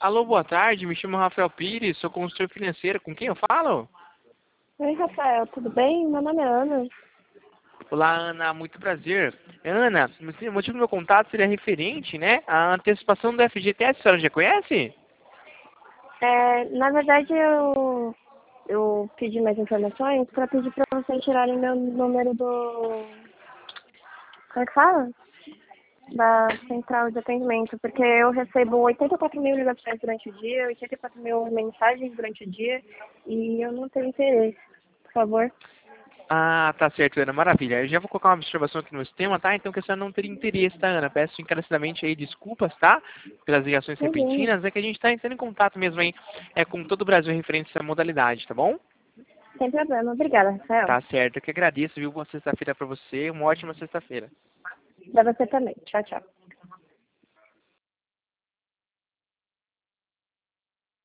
Alô, boa tarde, me chamo Rafael Pires, sou consultor financeiro, com quem eu falo? Oi, Rafael, tudo bem? Meu nome é Ana. Olá, Ana, muito prazer. Ana, o motivo do meu contato seria referente, né, à antecipação do FGTS, a senhora já conhece? Na verdade, eu pedi mais informações para pedir para vocês tirarem meu número do... Como é que fala? Da central de atendimento, porque eu recebo 84 mil ligações durante o dia, 84 mil mensagens durante o dia, e eu não tenho interesse, por favor. Ah, tá certo, Ana, maravilha. Eu já vou colocar uma observação aqui no sistema, tá? Então que a senhora não teria interesse, tá, Ana? Peço encarecidamente aí desculpas, tá? Pelas ligações Imagina, repentinas, é que a gente tá entrando em contato mesmo aí com todo o Brasil referente a essa modalidade, tá bom? sem problema. Obrigada, Rafael. Tá certo, eu que agradeço, viu? Boa sexta-feira pra você, uma ótima sexta-feira. Para você também. Tchau, tchau.